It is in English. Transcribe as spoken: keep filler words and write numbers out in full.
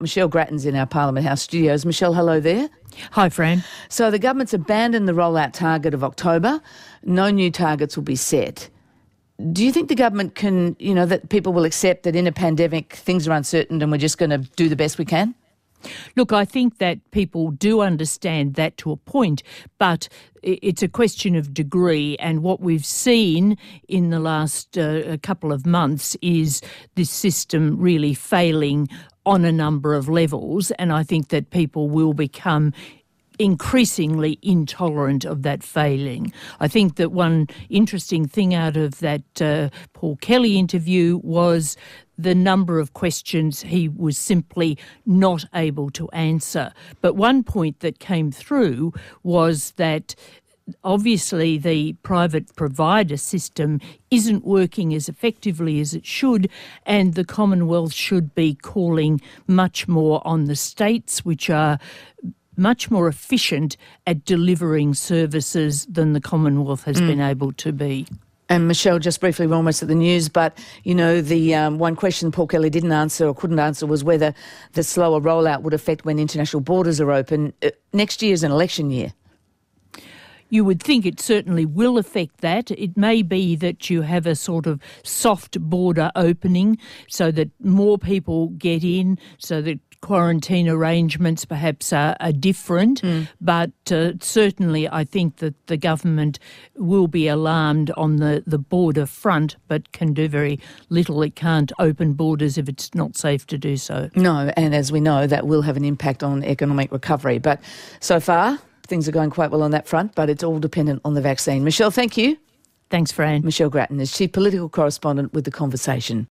Michelle Grattan's in our Parliament House studios. Michelle, hello there. Hi, Fran. So the government's abandoned the rollout target of October. No new targets will be set. Do you think the government can, you know, that people will accept that in a pandemic things are uncertain and we're just going to do the best we can? Look, I think that people do understand that to a point, but it's a question of degree, and what we've seen in the last uh, couple of months is this system really failing on a number of levels, and I think that people will become increasingly intolerant of that failing. I think that one interesting thing out of that uh, Paul Kelly interview was the number of questions he was simply not able to answer. But one point that came through was that obviously the private provider system isn't working as effectively as it should, and the Commonwealth should be calling much more on the states, which are much more efficient at delivering services than the Commonwealth has mm. been able to be. And Michelle, just briefly, we're almost at the news, but, you know, the um, one question Paul Kelly didn't answer or couldn't answer was whether the slower rollout would affect when international borders are open. Uh, next year is an election year. You would think it certainly will affect that. It may be that you have a sort of soft border opening so that more people get in, so that quarantine arrangements perhaps are, are different, mm. but uh, certainly I think that the government will be alarmed on the, the border front, but can do very little. It can't open borders if it's not safe to do so. No, and as we know, that will have an impact on economic recovery. But so far, things are going quite well on that front, but it's all dependent on the vaccine. Michelle, thank you. Thanks, Fran. Michelle Grattan is Chief Political Correspondent with The Conversation.